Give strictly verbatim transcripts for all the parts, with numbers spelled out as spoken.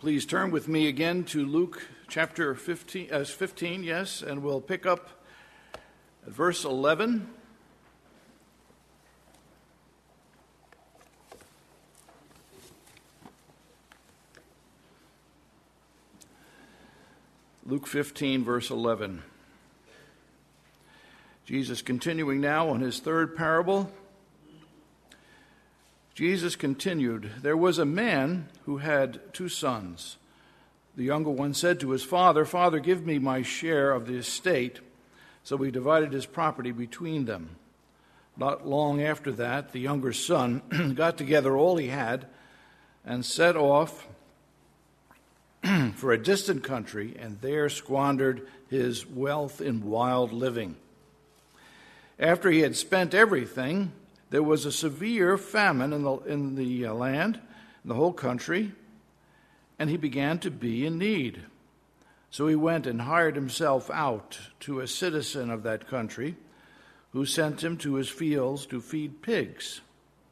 Please turn with me again to Luke chapter fifteen, uh, fifteen, yes, and we'll pick up at verse eleven. Luke fifteen, verse eleven. Jesus continuing now on his third parable. Jesus continued, "There was a man who had two sons. The younger one said to his father, 'Father, give me my share of the estate.' So he divided his property between them. Not long after that, the younger son got together all he had and set off for a distant country, and there squandered his wealth in wild living. After he had spent everything, there was a severe famine in the, in the uh, land, in the whole country, and he began to be in need. So he went and hired himself out to a citizen of that country, who sent him to his fields to feed pigs.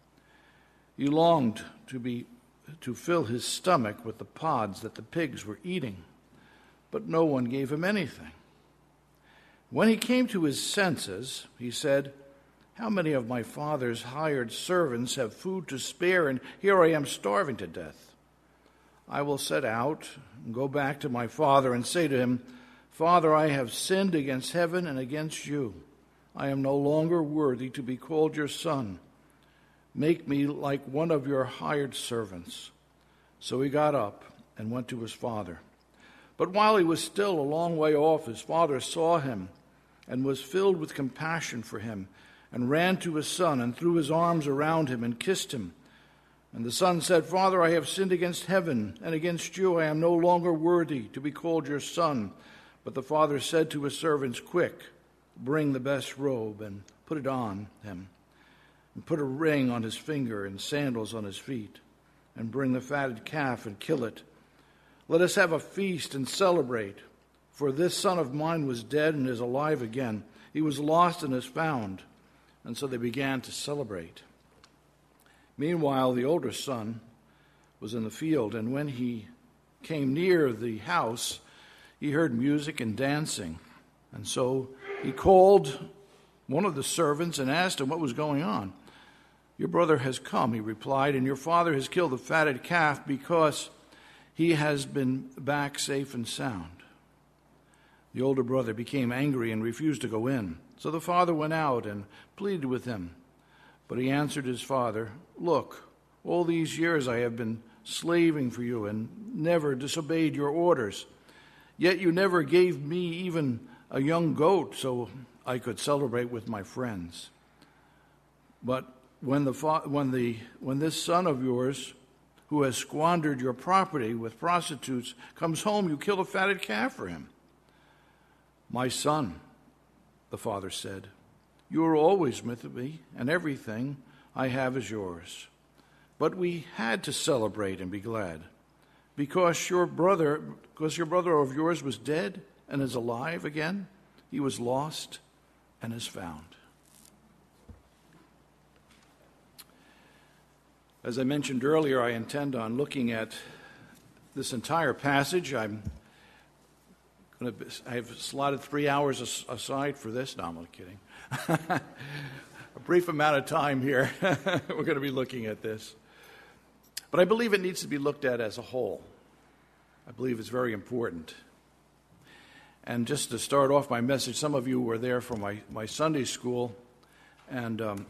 He longed to be to fill his stomach with the pods that the pigs were eating, but no one gave him anything. When he came to his senses, he said, 'How many of my father's hired servants have food to spare, and here I am starving to death? I will set out and go back to my father and say to him, Father, I have sinned against heaven and against you. I am no longer worthy to be called your son. Make me like one of your hired servants.' So he got up and went to his father. But while he was still a long way off, his father saw him and was filled with compassion for him, and ran to his son and threw his arms around him and kissed him. And the son said, 'Father, I have sinned against heaven and against you. I am no longer worthy to be called your son.' But the father said to his servants, 'Quick, bring the best robe and put it on him, and put a ring on his finger and sandals on his feet, and bring the fatted calf and kill it. Let us have a feast and celebrate. For this son of mine was dead and is alive again. He was lost and is found.' And so they began to celebrate. Meanwhile, the older son was in the field, and when he came near the house, he heard music and dancing. And so he called one of the servants and asked him what was going on. 'Your brother has come,' he replied, 'and your father has killed the fatted calf because he has been back safe and sound.' The older brother became angry and refused to go in. So the father went out and pleaded with him. But he answered his father, 'Look, all these years I have been slaving for you and never disobeyed your orders. Yet you never gave me even a young goat so I could celebrate with my friends. But when the when the when this son of yours, who has squandered your property with prostitutes, comes home, you kill a fatted calf for him.' 'My son,' the father said, 'you are always with me, and everything I have is yours. But we had to celebrate and be glad, because your brother, because your brother of yours was dead and is alive again. He was lost and is found.'" As I mentioned earlier, I intend on looking at this entire passage. I'm going to, I have slotted three hours aside for this. No, I'm not kidding. A brief amount of time here. We're going to be looking at this. But I believe it needs to be looked at as a whole. I believe it's very important. And just to start off my message, some of you were there for my, my Sunday school, and um,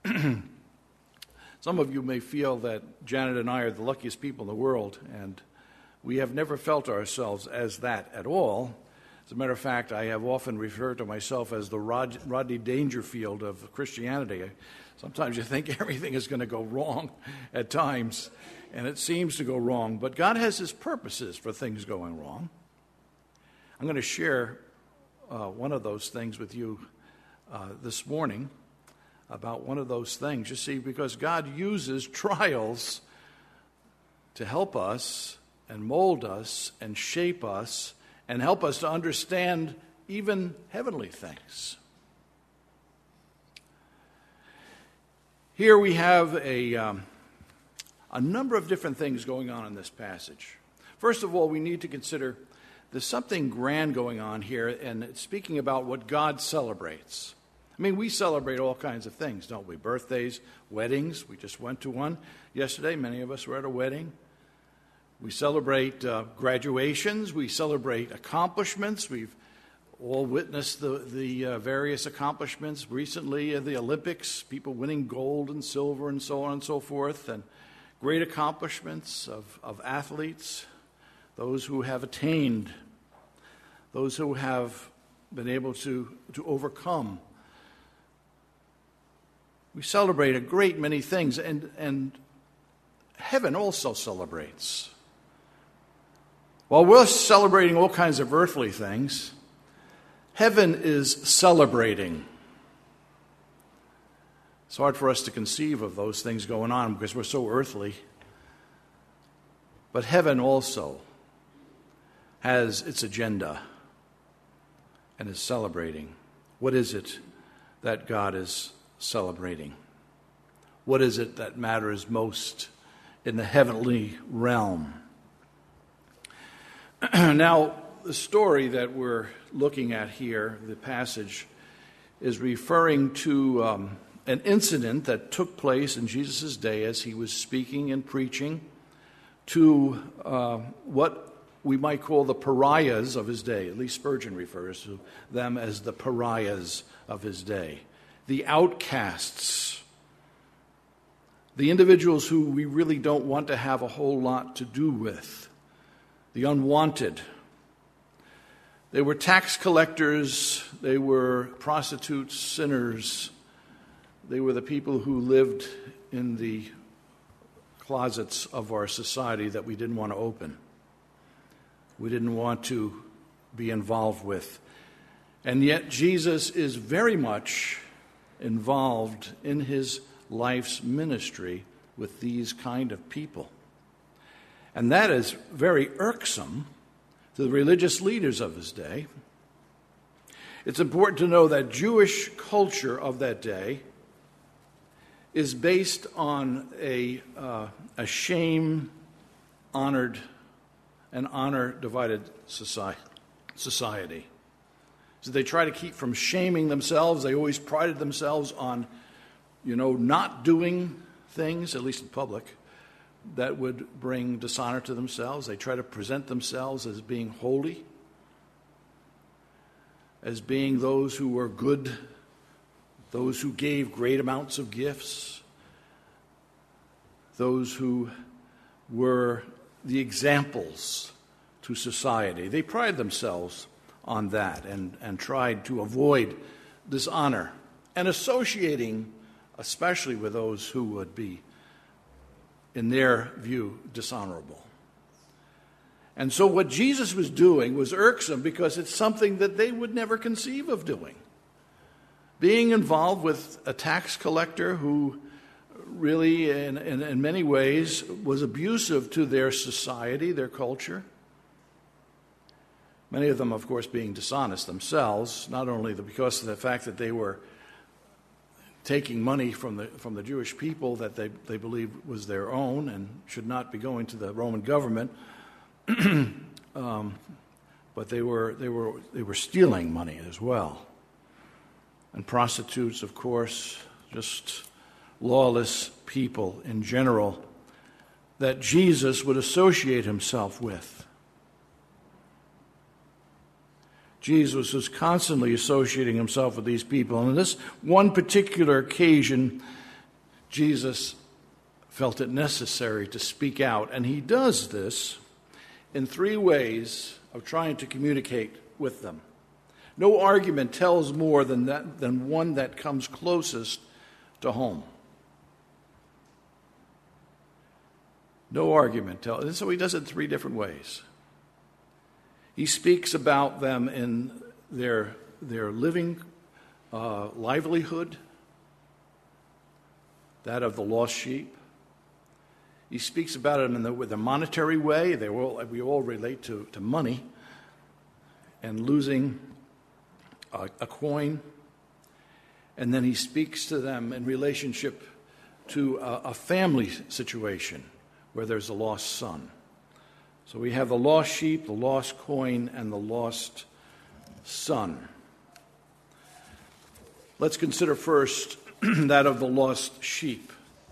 some of you may feel that Janet and I are the luckiest people in the world, and we have never felt ourselves as that at all. As a matter of fact, I have often referred to myself as the Rod, Rodney Dangerfield of Christianity. Sometimes you think everything is going to go wrong at times, and it seems to go wrong. But God has his purposes for things going wrong. I'm going to share uh, one of those things with you uh, this morning, about one of those things. You see, because God uses trials to help us and mold us and shape us and help us to understand even heavenly things. Here we have a, um, a number of different things going on in this passage. First of all, we need to consider there's something grand going on here, and it's speaking about what God celebrates. I mean, we celebrate all kinds of things, don't we? Birthdays, weddings. We just went to one yesterday. Many of us were at a wedding. We celebrate uh, graduations. We celebrate accomplishments. We've all witnessed the, the uh, various accomplishments recently at the Olympics, people winning gold and silver and so on and so forth, and great accomplishments of, of athletes, those who have attained, those who have been able to, to overcome. We celebrate a great many things, and, and heaven also celebrates. While we're celebrating all kinds of earthly things, heaven is celebrating. It's hard for us to conceive of those things going on because we're so earthly. But heaven also has its agenda and is celebrating. What is it that God is celebrating? What is it that matters most in the heavenly realm? Now, the story that we're looking at here, the passage, is referring to um, an incident that took place in Jesus' day as he was speaking and preaching to uh, what we might call the pariahs of his day. At least Spurgeon refers to them as the pariahs of his day. The outcasts, the individuals who we really don't want to have a whole lot to do with, the unwanted. They were tax collectors, they were prostitutes, sinners. They were the people who lived in the closets of our society that we didn't want to open. We didn't want to be involved with. And yet Jesus is very much involved in his life's ministry with these kind of people. And that is very irksome to the religious leaders of his day. It's important to know that Jewish culture of that day is based on a, uh, a shame-honored and honor-divided society. society. So they try to keep from shaming themselves. They always prided themselves on, you know, not doing things, at least in public, that would bring dishonor to themselves. They try to present themselves as being holy, as being those who were good, those who gave great amounts of gifts, those who were the examples to society. They prided themselves on that and, and tried to avoid dishonor and associating especially with those who would be, in their view, dishonorable. And so what Jesus was doing was irksome because it's something that they would never conceive of doing. Being involved with a tax collector who really, in, in, in many ways, was abusive to their society, their culture. Many of them, of course, being dishonest themselves, not only because of the fact that they were taking money from the from the Jewish people that they, they believed was their own and should not be going to the Roman government, um, but they were they were they were stealing money as well. And prostitutes, of course, just lawless people in general that Jesus would associate himself with. Jesus was constantly associating himself with these people. And on this one particular occasion, Jesus felt it necessary to speak out. And he does this in three ways of trying to communicate with them. No argument tells more than that, than one that comes closest to home. No argument tells. And so he does it three different ways. He speaks about them in their, their living uh, livelihood, that of the lost sheep. He speaks about it in the, with a monetary way. They all, we all relate to, to money and losing a, a coin. And then he speaks to them in relationship to a, a family situation where there's a lost son, So we have the lost sheep, the lost coin, and the lost son. Let's consider first that of the lost sheep.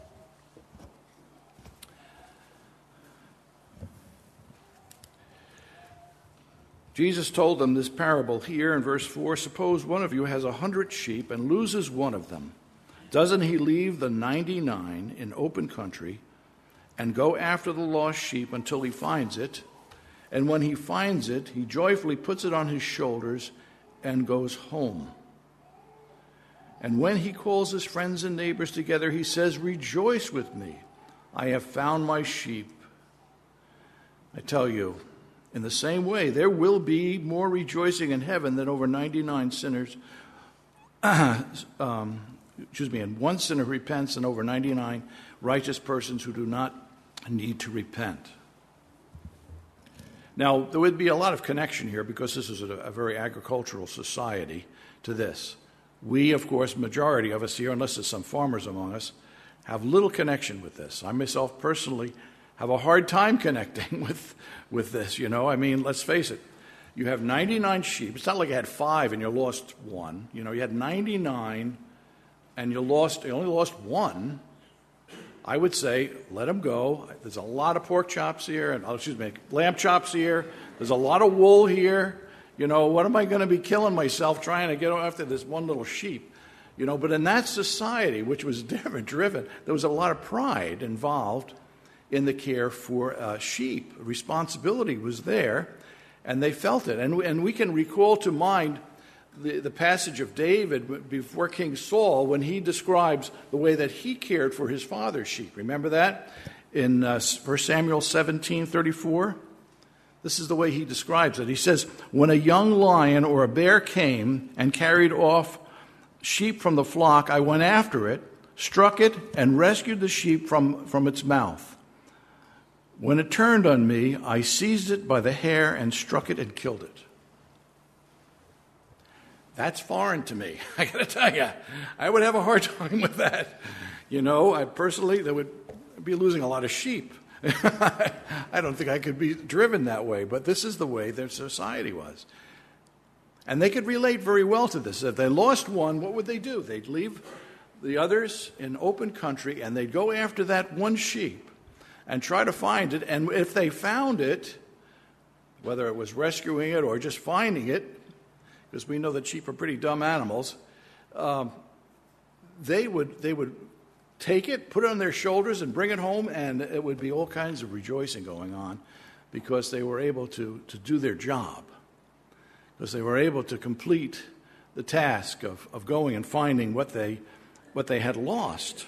Jesus told them this parable here in verse four. Suppose one of you has a hundred sheep and loses one of them. Doesn't he leave the ninety-nine in open country and go after the lost sheep until he finds it? And when he finds it, he joyfully puts it on his shoulders and goes home. And when he calls his friends and neighbors together, he says, "Rejoice with me. I have found my sheep." I tell you, in the same way, there will be more rejoicing in heaven than over ninety-nine sinners, um, excuse me, and one sinner repents and over ninety-nine righteous persons who do not need to repent. Now, there would be a lot of connection here because this is a, a very agricultural society to this. We, of course, majority of us here, unless there's some farmers among us, have little connection with this. I myself personally have a hard time connecting with, with this, you know. I mean, let's face it. You have ninety-nine sheep. It's not like you had five and you lost one. You know, you had ninety-nine and you lost, you only lost one. I would say, let them go. There's a lot of pork chops here, and oh, excuse me, lamb chops here. There's a lot of wool here. You know, what am I going to be killing myself trying to get after this one little sheep? You know, but in that society, which was different, driven, there was a lot of pride involved in the care for uh, sheep. Responsibility was there, and they felt it. And, and we can recall to mind the, the passage of David before King Saul when he describes the way that he cared for his father's sheep. Remember that in uh, First Samuel seventeen thirty-four? This is the way he describes it. He says, "When a young lion or a bear came and carried off sheep from the flock, I went after it, struck it, and rescued the sheep from, from its mouth. When it turned on me, I seized it by the hair and struck it and killed it." That's foreign to me. I got to tell you, I would have a hard time with that. You know, I personally, that would be losing a lot of sheep. I don't think I could be driven that way, but this is the way their society was. And they could relate very well to this. If they lost one, what would they do? They'd leave the others in open country, and they'd go after that one sheep and try to find it. And if they found it, whether it was rescuing it or just finding it, because we know that sheep are pretty dumb animals, um, they would they would take it, put it on their shoulders, and bring it home, and it would be all kinds of rejoicing going on because they were able to, to do their job, because they were able to complete the task of, of going and finding what they what they had lost.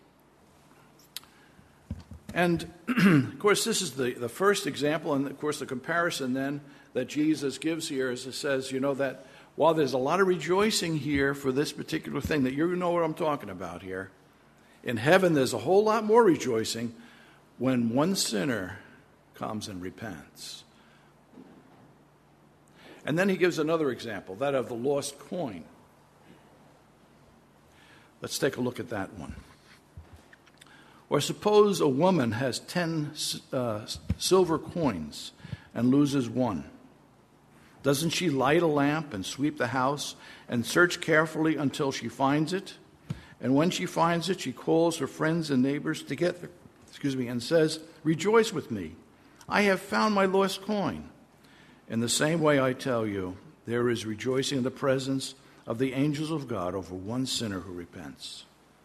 And, of course, this is the, the first example, and, of course, the comparison then that Jesus gives here is it says, you know, that while there's a lot of rejoicing here for this particular thing, that you know what I'm talking about here, in heaven there's a whole lot more rejoicing when one sinner comes and repents. And then he gives another example, that of the lost coin. Let's take a look at that one. Or suppose a woman has ten uh, silver coins and loses one. Doesn't she light a lamp and sweep the house and search carefully until she finds it? And when she finds it, she calls her friends and neighbors together, excuse me, and says, "Rejoice with me. I have found my lost coin." In the same way, I tell you, there is rejoicing in the presence of the angels of God over one sinner who repents.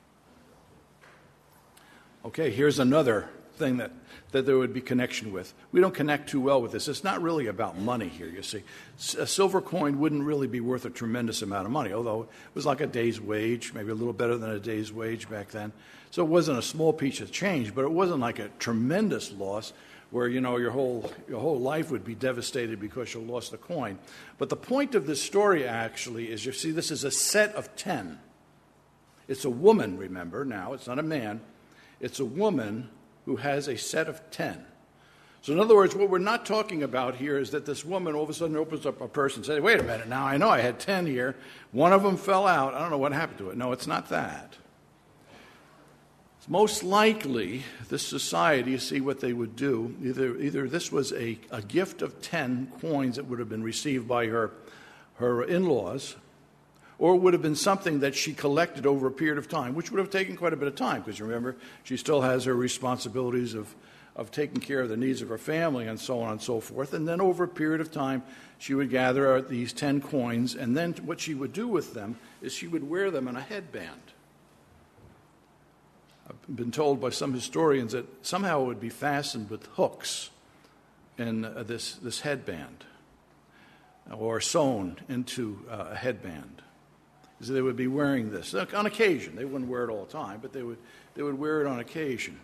Okay, here's another thing that, that there would be connection with. We don't connect too well with this. It's not really about money here, you see. A silver coin wouldn't really be worth a tremendous amount of money, although it was like a day's wage, maybe a little better than a day's wage back then. So it wasn't a small piece of change, but it wasn't like a tremendous loss where, you know, your whole your whole life would be devastated because you lost a coin. But the point of this story actually is, you see, this is a set of ten. It's a woman, remember, now. It's not a man. It's a woman who has a set of ten. So in other words, what we're not talking about here is that this woman all of a sudden opens up a purse and says, "Wait a minute, now I know I had ten here. One of them fell out. I don't know what happened to it." No, it's not that. Most likely, this society, you see what they would do, either, either this was a, a gift of ten coins that would have been received by her, her in-laws, or it would have been something that she collected over a period of time, which would have taken quite a bit of time, because remember, she still has her responsibilities of, of taking care of the needs of her family and so on and so forth. And then over a period of time, she would gather these ten coins, and then what she would do with them is she would wear them in a headband. I've been told by some historians that somehow it would be fastened with hooks in uh, this, this headband, or sewn into uh, a headband. So they would be wearing this on occasion. They wouldn't wear it all the time, but they would, they would wear it on occasion.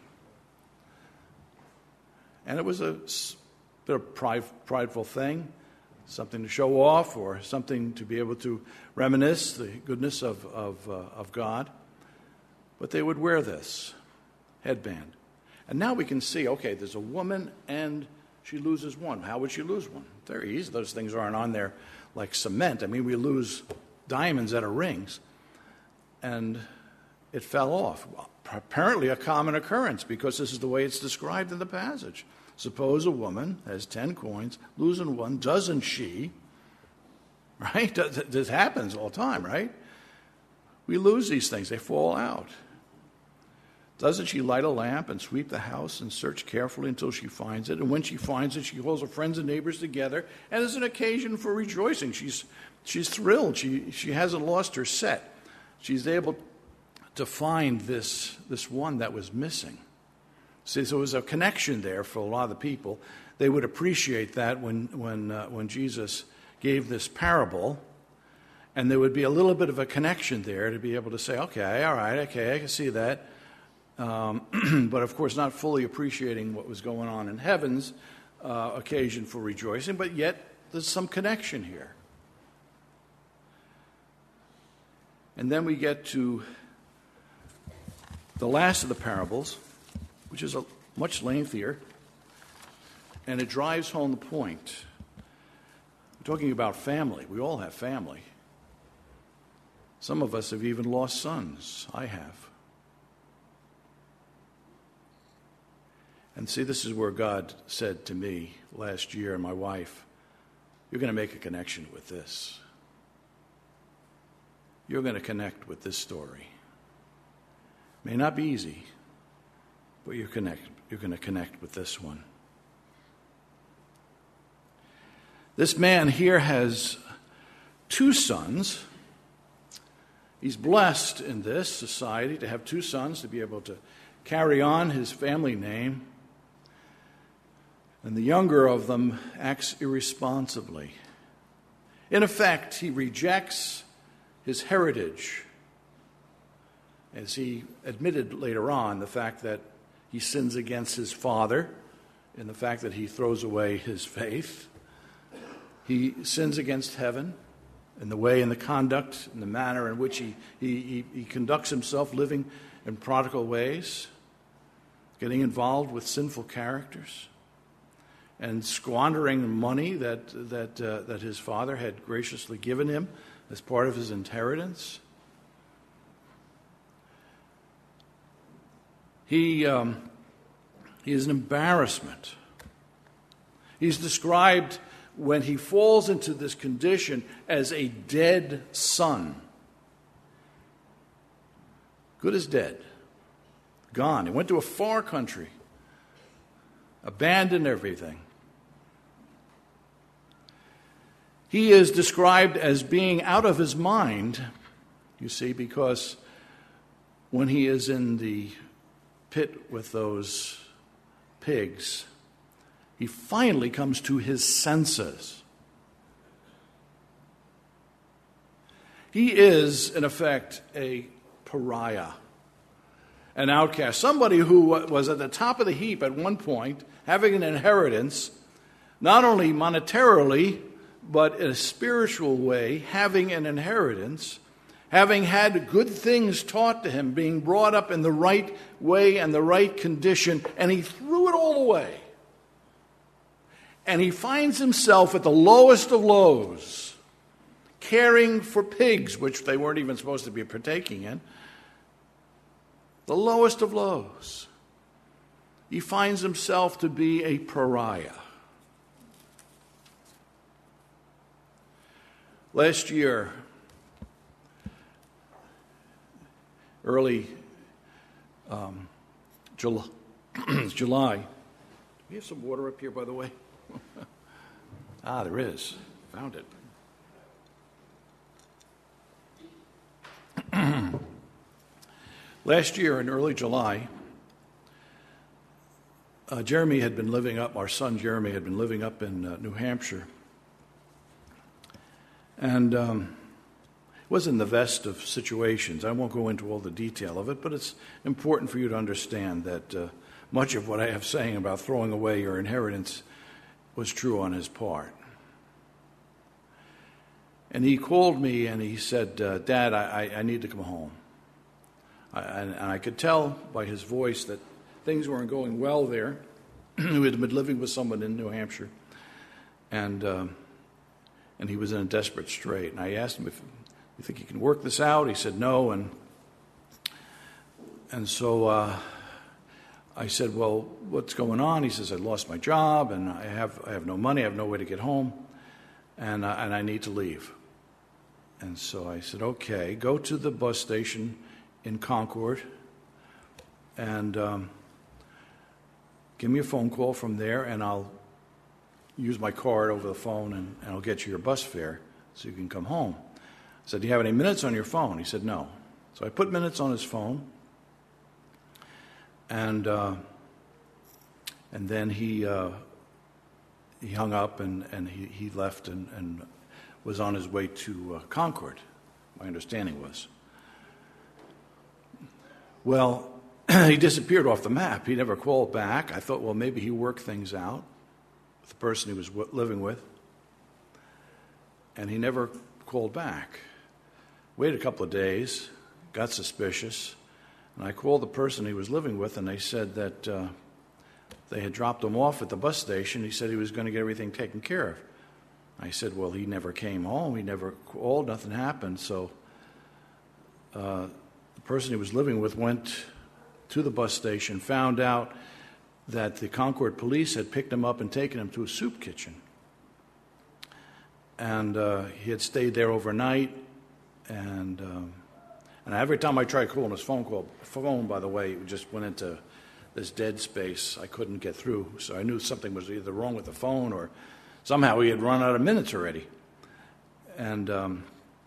And it was a bit of pride, prideful thing, something to show off or something to be able to reminisce the goodness of, of, uh, of God. But they would wear this headband. And now we can see, okay, there's a woman and she loses one. How would she lose one? Very easy. Those things aren't on there like cement. I mean, we lose diamonds out of rings. And it fell off. Well, apparently a common occurrence, because this is the way it's described in the passage. Suppose a woman has ten coins, losing one, doesn't she? Right? This happens all the time, right? We lose these things. They fall out. Doesn't she light a lamp and sweep the house and search carefully until she finds it? And when she finds it, she calls her friends and neighbors together, and it's an occasion for rejoicing. She's, she's thrilled. She, she hasn't lost her set. She's able to find this, this one that was missing. See, so there was a connection there for a lot of the people. They would appreciate that when, when, uh, when Jesus gave this parable. And there would be a little bit of a connection there to be able to say, okay, all right, okay, I can see that. Um, but, of course, not fully appreciating what was going on in heaven's uh, occasion for rejoicing, but yet there's some connection here. And then we get to the last of the parables, which is a much lengthier, and it drives home the point. We're talking about family. We all have family. Some of us have even lost sons. I have. And see, this is where God said to me last year and my wife, you're going to make a connection with this. You're going to connect with this story. May not be easy, but you're, connect, you're going to connect with this one. This man here has two sons. He's blessed in this society to have two sons, to be able to carry on his family name. And the younger of them acts irresponsibly. In effect, he rejects his heritage, as he admitted later on, the fact that he sins against his father, in the fact that he throws away his faith. He sins against heaven in the way and the conduct and the manner in which he, he, he, he conducts himself, living in prodigal ways, getting involved with sinful characters, and squandering money that that uh, that his father had graciously given him as part of his inheritance. He um, he is an embarrassment. He's described, when he falls into this condition, as a dead son. Good as dead. Gone. He went to a far country. Abandoned everything. He is described as being out of his mind, you see, because when he is in the pit with those pigs, he finally comes to his senses. He is, in effect, a pariah, an outcast, somebody who was at the top of the heap at one point, having an inheritance, not only monetarily, but in a spiritual way, having an inheritance, having had good things taught to him, being brought up in the right way and the right condition, and he threw it all away. And he finds himself at the lowest of lows, caring for pigs, which they weren't even supposed to be partaking in. the lowest of lows. He finds himself to be a pariah. Last year, early um, July, July, do we have some water up here, by the way? Ah, there is. Found it. Last year in early July, uh, Jeremy had been living up, our son Jeremy had been living up in uh, New Hampshire. And um, it was in the best of situations. I won't go into all the detail of it, but it's important for you to understand that uh, much of what I have saying about throwing away your inheritance was true on his part. And he called me and he said, uh, Dad, I, I need to come home. I, and, and I could tell by his voice that things weren't going well there. He had been living with someone in New Hampshire. And uh, and he was in a desperate strait. And I asked him, if you think you can work this out? He said no. And and so uh, I said, well, what's going on? He says, I lost my job, and I have I have no money. I have no way to get home, and uh, and I need to leave. And so I said, okay, go to the bus station in Concord, and um, give me a phone call from there, and I'll use my card over the phone, and, and I'll get you your bus fare so you can come home. I said, do you have any minutes on your phone? He said, no. So I put minutes on his phone, and uh, and then he uh, he hung up, and, and he, he left and, and was on his way to uh, Concord, my understanding was. Well, he disappeared off the map. He never called back. I thought, well, maybe he worked things out with the person he was w- living with. And he never called back. Waited a couple of days, got suspicious, and I called the person he was living with, and they said that uh, they had dropped him off at the bus station. He said he was going to get everything taken care of. I said, well, he never came home. He never called. Nothing happened. So uh, the person he was living with went to the bus station, found out that the Concord police had picked him up and taken him to a soup kitchen. And uh, he had stayed there overnight. And um, and every time I tried calling his phone call, phone, by the way, it just went into this dead space. I couldn't get through. So I knew something was either wrong with the phone or somehow he had run out of minutes already. And um,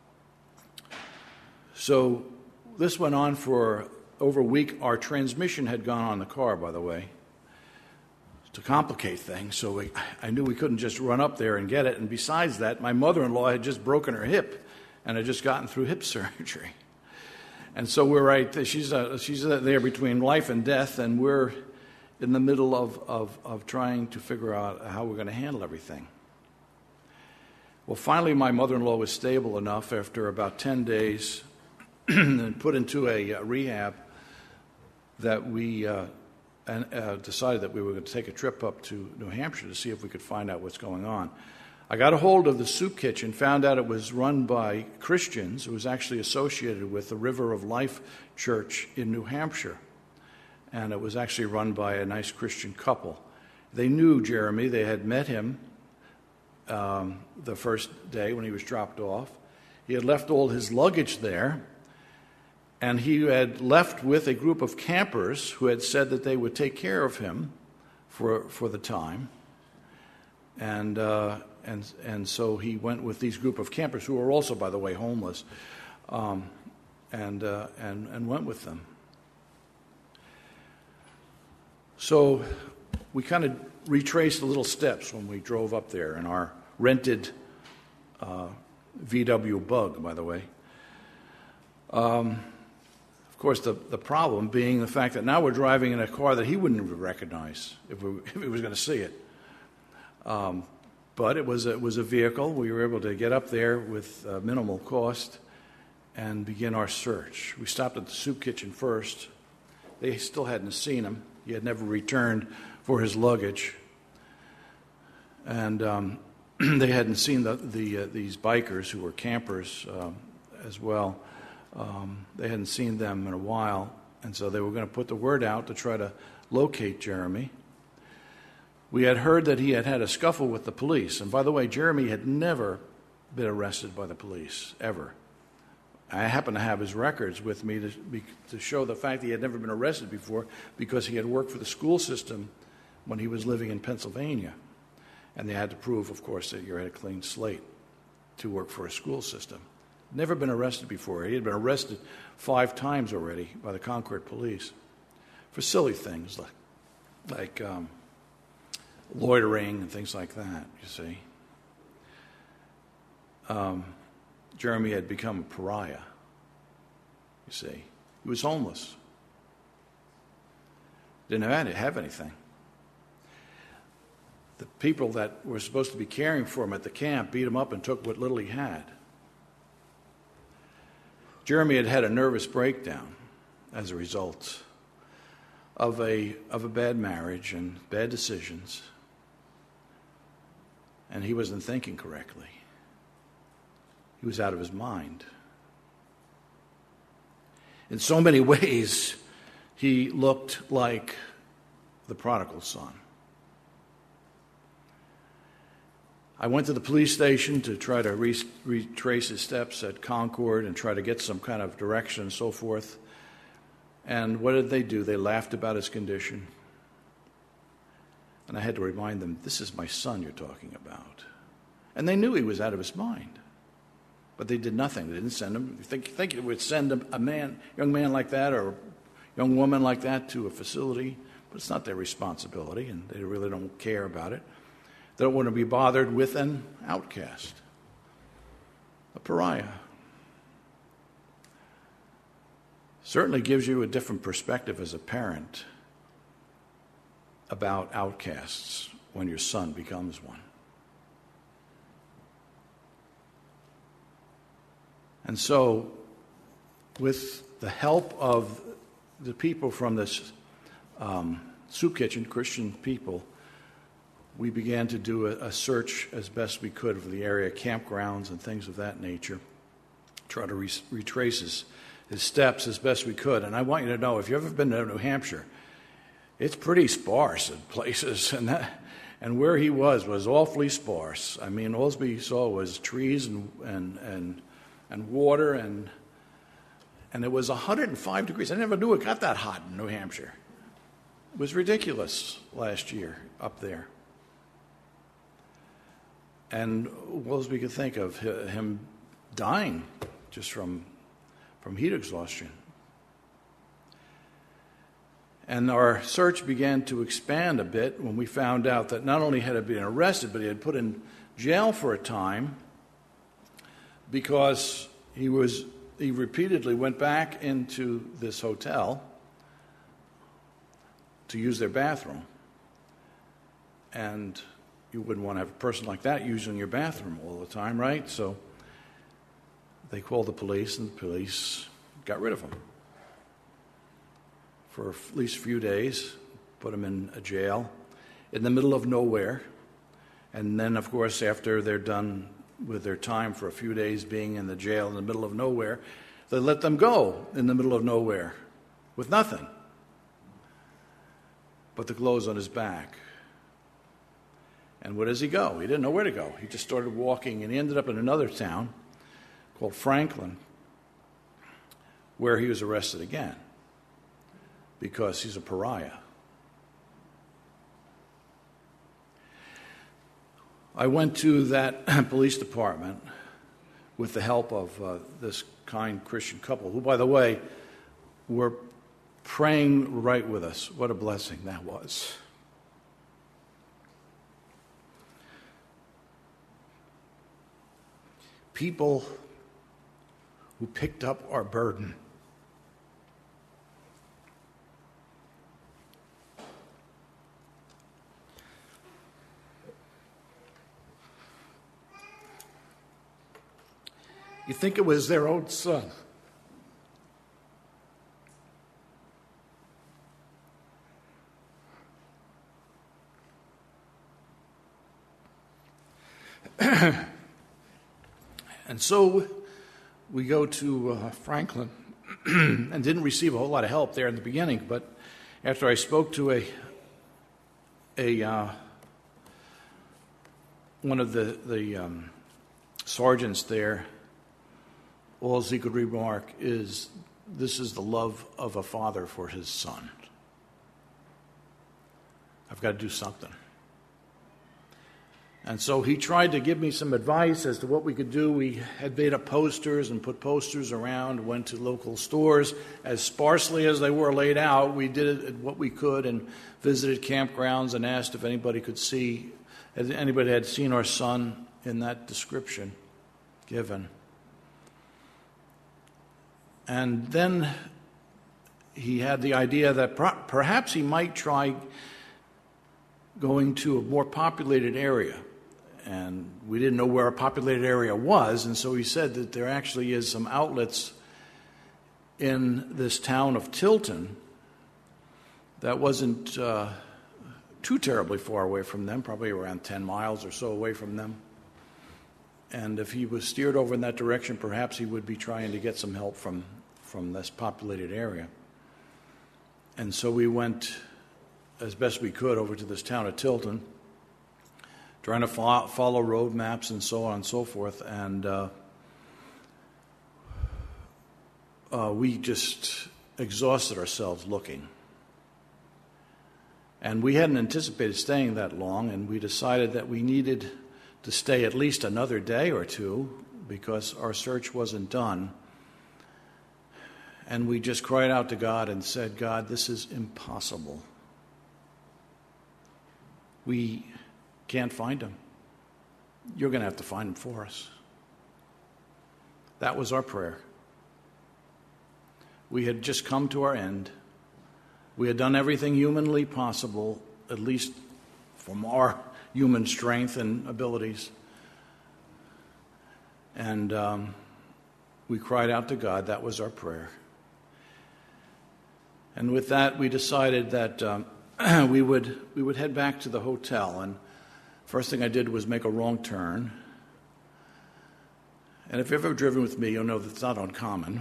so this went on for over a week. Our transmission had gone on the car, by the way, to complicate things. So we, I knew we couldn't just run up there and get it. And besides that, my mother-in-law had just broken her hip and had just gotten through hip surgery. And so we're right, she's, uh, she's there between life and death, and we're in the middle of, of, of trying to figure out how we're going to handle everything. Well, finally, my mother-in-law was stable enough after about ten days and put into a uh, rehab that we uh, and, uh, decided that we were going to take a trip up to New Hampshire to see if we could find out what's going on. I got a hold of the soup kitchen, found out it was run by Christians. It was actually associated with the River of Life Church in New Hampshire. And it was actually run by a nice Christian couple. They knew Jeremy. They had met him um, the first day when he was dropped off. He had left all his luggage there, and he had left with a group of campers who had said that they would take care of him for for the time. And uh, and and so he went with these group of campers who were also, by the way, homeless, um, and uh, and and went with them. So we kind of retraced the little steps when we drove up there in our rented uh, V W Bug, by the way. Um, of course, the, the problem being the fact that now we're driving in a car that he wouldn't recognize if, we, if he was going to see it. Um, but it was, a, it was a vehicle. We were able to get up there with uh, minimal cost and begin our search. We stopped at the soup kitchen first. They still hadn't seen him. He had never returned for his luggage. And um, they hadn't seen the, the uh, these bikers who were campers um, as well. Um, they hadn't seen them in a while. And so they were going to put the word out to try to locate Jeremy. We had heard that he had had a scuffle with the police. And by the way, Jeremy had never been arrested by the police, ever. I happen to have his records with me to, to show the fact that he had never been arrested before, because he had worked for the school system when he was living in Pennsylvania. And they had to prove, of course, that you had a clean slate to work for a school system. Never been arrested before. He had been arrested five times already by the Concord police for silly things like, like um, loitering and things like that, you see. Um, Jeremy had become a pariah, you see. He was homeless. Didn't have, have anything. The people that were supposed to be caring for him at the camp beat him up and took what little he had. Jeremy had had a nervous breakdown as a result of a, of a bad marriage and bad decisions. And he wasn't thinking correctly. He was out of his mind. In so many ways, he looked like the prodigal son. I went to the police station to try to re- retrace his steps at Concord and try to get some kind of direction and so forth. And what did they do? They laughed about his condition. And I had to remind them, this is my son you're talking about. And they knew he was out of his mind. But they did nothing. They didn't send him. You think, think it would send a, a man, young man like that or a young woman like that to a facility? But it's not their responsibility, and they really don't care about it. They don't want to be bothered with an outcast, a pariah. Certainly gives you a different perspective as a parent about outcasts when your son becomes one. And so, with the help of the people from this um, soup kitchen, Christian people, we began to do a, a search as best we could for the area, campgrounds and things of that nature, try to re- retrace his, his steps as best we could. And I want you to know, if you've ever been to New Hampshire, it's pretty sparse in places, and that, and where he was was awfully sparse. I mean, all we saw was trees and and and and water, and and it was one hundred five degrees. I never knew it got that hot in New Hampshire. It was ridiculous last year up there. And what else we could think of him dying just from from heat exhaustion. And our search began to expand a bit when we found out that not only had he been arrested, but he had put in jail for a time because he was he repeatedly went back into this hotel to use their bathroom. And you wouldn't want to have a person like that using your bathroom all the time, right? So they called the police, and the police got rid of him for at least a few days, put him in a jail in the middle of nowhere. And then, of course, after they're done with their time for a few days being in the jail in the middle of nowhere, they let them go in the middle of nowhere with nothing but the clothes on his back. And where does he go? He didn't know where to go. He just started walking, and he ended up in another town called Franklin, where he was arrested again because he's a pariah. I went to that police department with the help of uh, this kind Christian couple, who, by the way, were praying right with us. What a blessing that was. People who picked up our burden. You think it was their own son. And so we go to uh, Franklin, and didn't receive a whole lot of help there in the beginning. But after I spoke to a a uh, one of the the um, sergeants there, all he could remark is, "This is the love of a father for his son. I've got to do something." And so he tried to give me some advice as to what we could do. We had made up posters and put posters around, went to local stores. As sparsely as they were laid out, we did what we could and visited campgrounds and asked if anybody could see, if anybody had seen our son in that description given. And then he had the idea that perhaps he might try going to a more populated area. And we didn't know where a populated area was, and so he said that there actually is some outlets in this town of Tilton that wasn't uh, too terribly far away from them, probably around ten miles or so away from them. And if he was steered over in that direction, perhaps he would be trying to get some help from, from this populated area. And so we went as best we could over to this town of Tilton, trying to fo- follow road maps and so on and so forth. And uh, uh, we just exhausted ourselves looking. And we hadn't anticipated staying that long, and we decided that we needed to stay at least another day or two because our search wasn't done. And we just cried out to God and said, "God, this is impossible. We can't find him. You're going to have to find him for us." That was our prayer. We had just come to our end. We had done everything humanly possible, at least from our human strength and abilities. And um, we cried out to God. That was our prayer. And with that, we decided that um, we would we would head back to the hotel. And first thing I did was make a wrong turn. And if you've ever driven with me, you'll know that's not uncommon.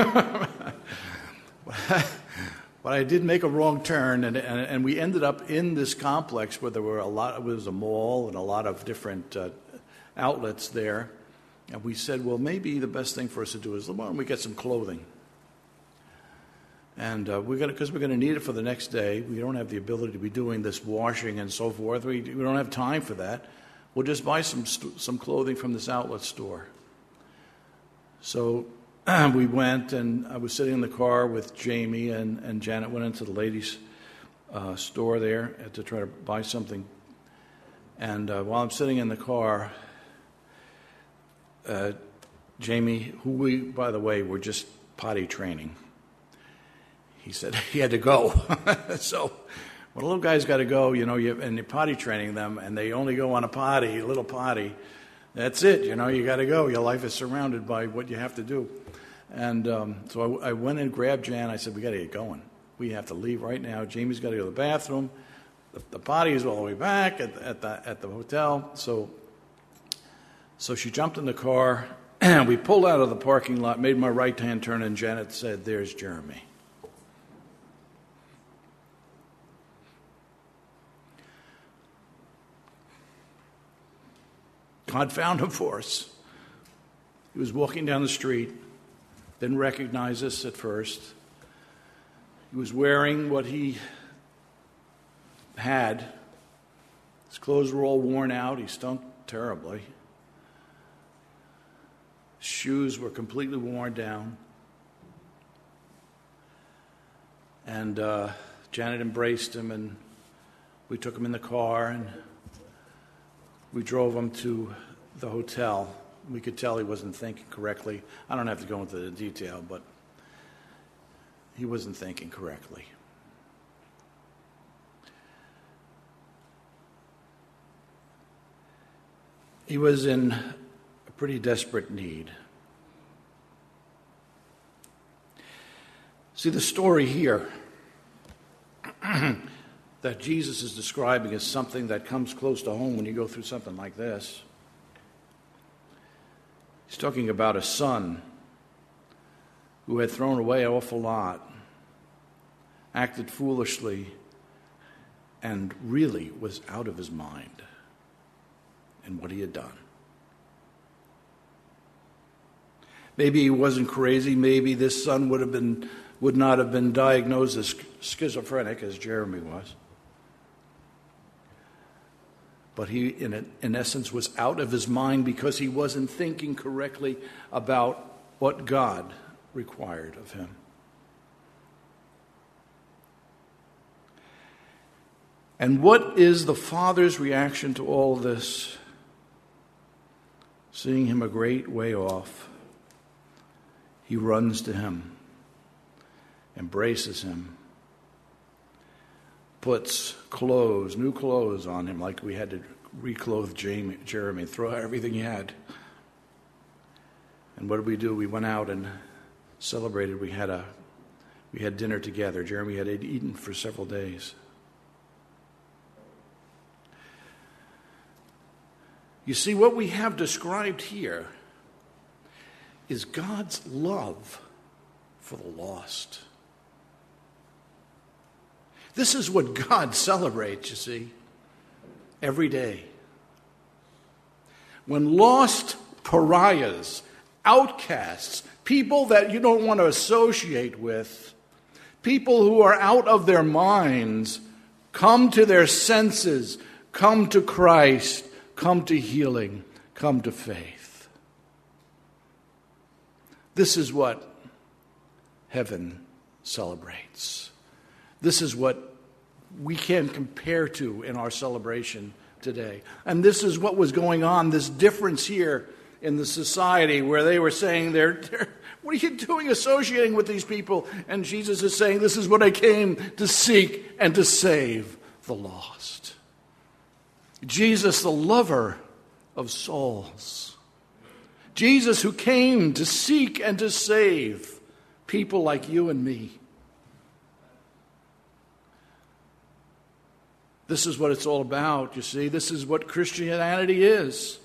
But I did make a wrong turn, and, and and we ended up in this complex where there were a lot. It was a mall and a lot of different uh, outlets there. And we said, well, maybe the best thing for us to do is, why don't we get some clothing? And uh, we're gonna, because we're going to need it for the next day. We don't have the ability to be doing this washing and so forth. We, we don't have time for that. We'll just buy some st- some clothing from this outlet store. So we went, and I was sitting in the car with Jamie, and, and Janet went into the ladies' uh, store there to try to buy something. And uh, while I'm sitting in the car, uh, Jamie, who we, by the way, were just potty training, he said he had to go. So when a little guy's got to go, you know, you, and you're potty training them, and they only go on a potty, a little potty, that's it, you know, you got to go. Your life is surrounded by what you have to do. And um, so I, I went and grabbed Jan. I said, we got to get going. We have to leave right now. Jamie's got to go to the bathroom. The, the potty is all the way back at, at, the, at the hotel. So, so she jumped in the car, and we pulled out of the parking lot, made my right-hand turn, and Janet said, there's Jeremy. God found him for us. He was walking down the street, didn't recognize us at first. He was wearing what he had. His clothes were all worn out. He stunk terribly. His shoes were completely worn down. And uh, Janet embraced him, and we took him in the car, and we drove him to the hotel. We could tell he wasn't thinking correctly. I don't have to go into the detail, but he wasn't thinking correctly. He was in a pretty desperate need. See, the story here that Jesus is describing is something that comes close to home when you go through something like this. He's talking about a son who had thrown away an awful lot, acted foolishly, and really was out of his mind in what he had done. Maybe he wasn't crazy. Maybe this son would have been would not have been diagnosed as schizophrenic as Jeremy was. But he, in, in essence, was out of his mind because he wasn't thinking correctly about what God required of him. And what is the father's reaction to all this? Seeing him a great way off, he runs to him, embraces him, puts clothes, new clothes on him, like we had to reclothe Jamie, Jeremy, throw out everything he had. And what did we do? We went out and celebrated. We had a we had dinner together. Jeremy had eaten for several days. You see, what we have described here is God's love for the lost. This is what God celebrates, you see, every day. When lost pariahs, outcasts, people that you don't want to associate with, people who are out of their minds, come to their senses, come to Christ, come to healing, come to faith. This is what heaven celebrates. This is what we can compare to in our celebration today. And this is what was going on, this difference here in the society where they were saying, they're, they're, what are you doing associating with these people? And Jesus is saying, this is what I came to seek and to save the lost. Jesus, the lover of souls. Jesus, who came to seek and to save people like you and me. This is what it's all about, you see. This is what Christianity is.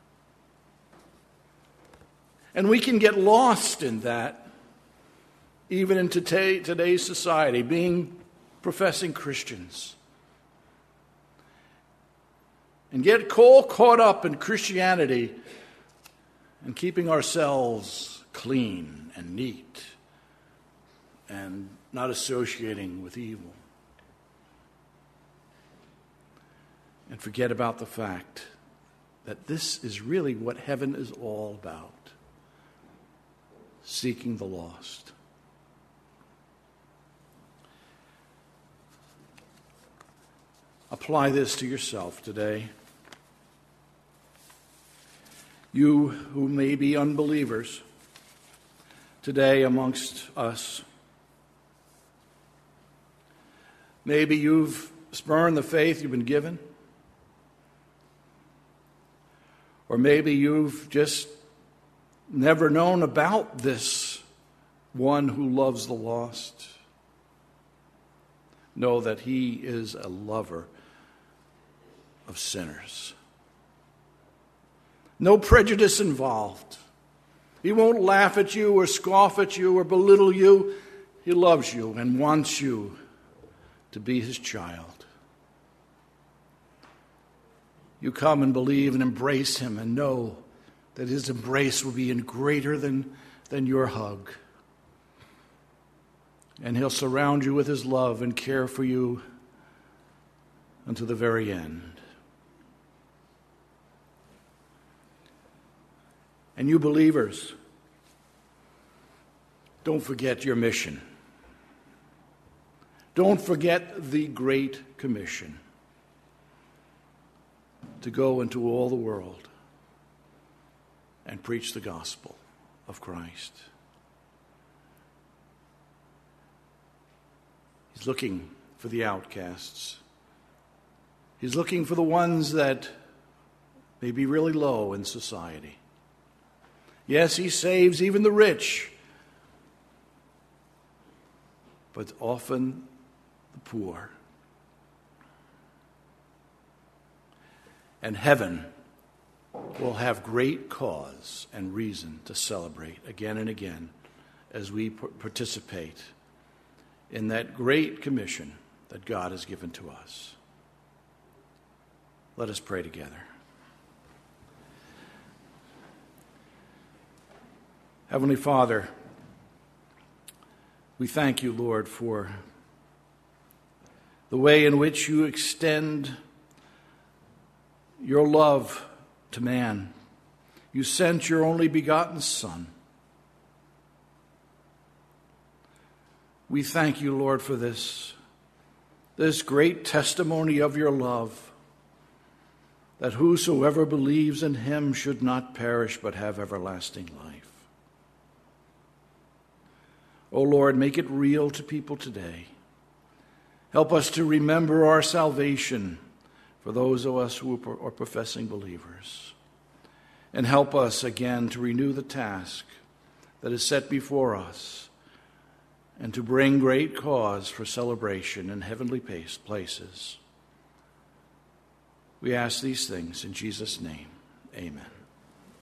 And we can get lost in that, even in today, today's society, being professing Christians. And get all caught up in Christianity and keeping ourselves clean and neat and not associating with evil. And forget about the fact that this is really what heaven is all about. Seeking the lost. Apply this to yourself today. You who may be unbelievers today amongst us. Maybe you've spurned the faith you've been given. Or maybe you've just never known about this one who loves the lost. Know that he is a lover of sinners. No prejudice involved. He won't laugh at you or scoff at you or belittle you. He loves you and wants you to be his child. You come and believe and embrace him and know that his embrace will be greater than, than your hug. And he'll surround you with his love and care for you unto the very end. And you believers, don't forget your mission. Don't forget the Great Commission to go into all the world and preach the gospel of Christ. He's looking for the outcasts. He's looking for the ones that may be really low in society. Yes, he saves even the rich, but often the poor. And heaven will have great cause and reason to celebrate again and again as we participate in that great commission that God has given to us. Let us pray together. Heavenly Father, we thank you, Lord, for the way in which you extend your love to man. You sent your only begotten Son. We thank you, Lord, for this, this great testimony of your love, that whosoever believes in him should not perish but have everlasting life. O Lord, make it real to people today. Help us to remember our salvation for those of us who are professing believers. And help us again to renew the task that is set before us and to bring great cause for celebration in heavenly places. We ask these things in Jesus' name. Amen.